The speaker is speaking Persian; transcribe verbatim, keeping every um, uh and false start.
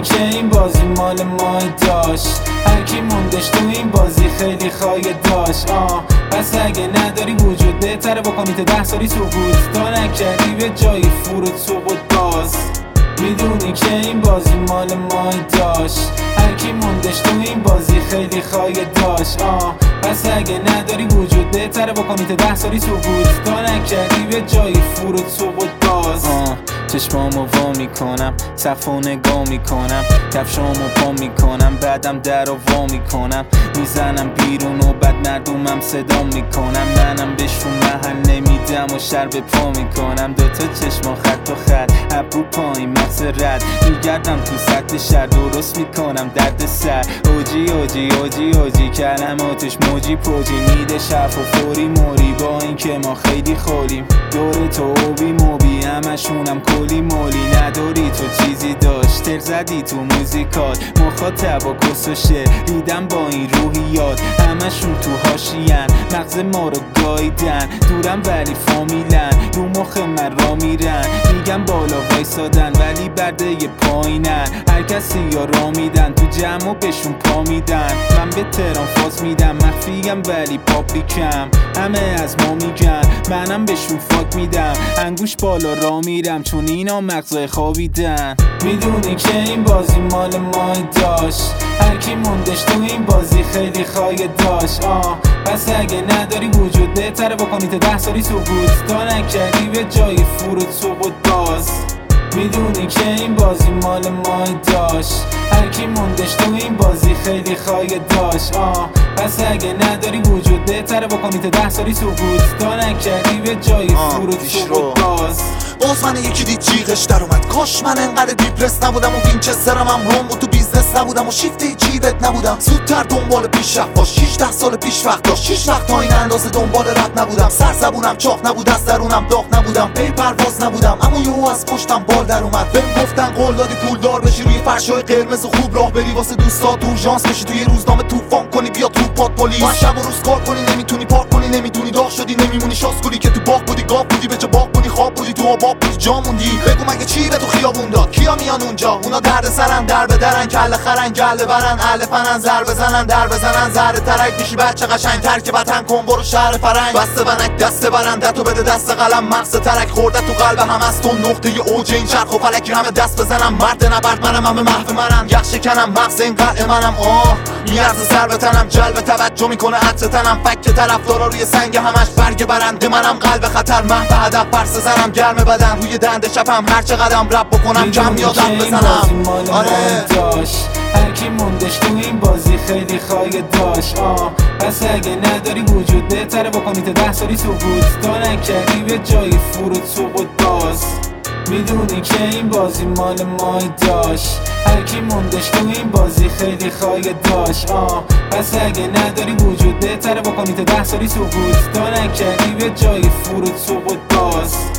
میدونی که این بازی مال ما داشت، هر کی موندش تو این بازی خیلی خواهی داشت. آه پس اگه نداری وجود بهتره بکنی تا ده سالی سقوط، تا نکردی به جای فرود سقوط باز. میدونی که این بازی مال ما داشت، هر کی موندش تو این بازی خیلی خواهی داشت. آه پس اگه نداری وجود بهتره بکنی تا ده سالی سقوط، تا نکردی به جای فرود سقوط باز. آه چشمامو وا میکنم، صفو نگاه میکنم، کفشامو پا میکنم، بعدم در رو وا میکنم، میزنم بیرون و بعد مردمم صدا میکنم. منم بهشون محل نمیدم و شر به پا میکنم. دوتا چشما خط و خط، ابرو پایین مغز رد، میگردم تو سطح شهر درست میکنم درد سر. اوجی اوجی اوجی اوجی کلماتش موجی پروجی، میده شف و فوری موری، با این که ما خیلی خوریم. دور تو اوبی موبی همشونم کلی مولی، نداری تو چیزی داشت تر زدی تو موزیکات، مخاطب و کس و شعر دیدم با این روحیات، همشون تو هاشین مغز ما رو گاییدن. دورم ولی فامیلن، رو مخ من را میرن، میگم بالا وایسادن ولی برده ی پایینن. هر کسی یا را میدن تو جمع و بهشون پا میدن. من به تهران فاز میدم، مخفیم ولی پابلیکم، همه از ما میگن، منم بهشون فاک میدم. انگوش بالا را میرم چون اینا مغزای خوابیدن. میدونی که این بازی مال ما داشت، هر کی موندش تو این بازی خیلی خواهی داشت. آه پس اگه نداری وجود بهتره بکنی تا ده سالی سقوط، تا نکردی به جای فرود سقوط باز. میدونی که این بازی مال ما داشت، هر کی موندش تو این بازی خیلی خواهی داشت. آه پس اگه نداری وجود بهتره بکنی تا ده سالی سقوط، تا نکردی به جای فرود سقوط باز. باز من یکی دید جیغش در اومد، کاش من انقدر دیپرس نبودم و وینچسترم هم روم و تو بیزنس نبودم و شیفت جیبت نبودم. زودتر دنبال پیشرفت باش، شیشده سال پیش وقت داشت، شیش وقت تا این اندازه دنبال رد نبودم. سر زبونم چاق نبود، از درونم داغ نبودم، پی پرواز نبودم، اما یهو از پشتم بال در اومد. بهم گفتن قول دادی پولدار بشی، روی فرشای قرمز خوب راه بری، واسه دوستات اورژانس بشی، توی روزنامه طوفان کنی، بیا تو پات پلیس. با شب و روز کار کنی، نمیتونی پارک کنی، نمیدونی داغ شدی، نمیمونی شاسکولی که تو باغ بودی، گاو بودی به جا باغ بودی، خواب بودی تو آباب بودی، جا موندی. بگو مگه چی به تو خیابون داد، کیا میان اونجا؟ اونا درد سرن، در به درن، کله خرن، گله برن، اهل فنن، زر بزنن، در بزنن، زر ترک میشی بچه قشنگ، ترک وطن کن برو شهر فرنگ. بسته ونک دست برندتو بده دست قلم، مغز ترک خورده تو قلب هم از تو، نقطه اوج این چرخ و فلک همه دست بزنم. مرد نبرد منم، همه محو منم، یخ شکنم، مغز این قلع منم. آه میارزه سر به تنم، جلب توجه میکنه عطر تنم، فک طرفدارا روی سنگ همش برگ برنده منم. قلب خطر محو هدف پرسه زنم، گرم بدن روی دنده شبم، هر چه قدم رپ بکنم کم یادم بزنم. آره داشت، هر کی موندش تو این بازی خیلی خواهی داشت. آه پس اگه نداری وجود بهتره بکنی تا ده سالی سقوط، تا نکردی به جای فرود سقوط باز. میدونی که این بازی مال ما داشت، هر کی موندش تو این بازی خیلی خواهی داشت. آه پس اگه نداری وجود بهتره بکنی تا ده سالی سقوط، تا نکردی به جای فرود سقوط باز.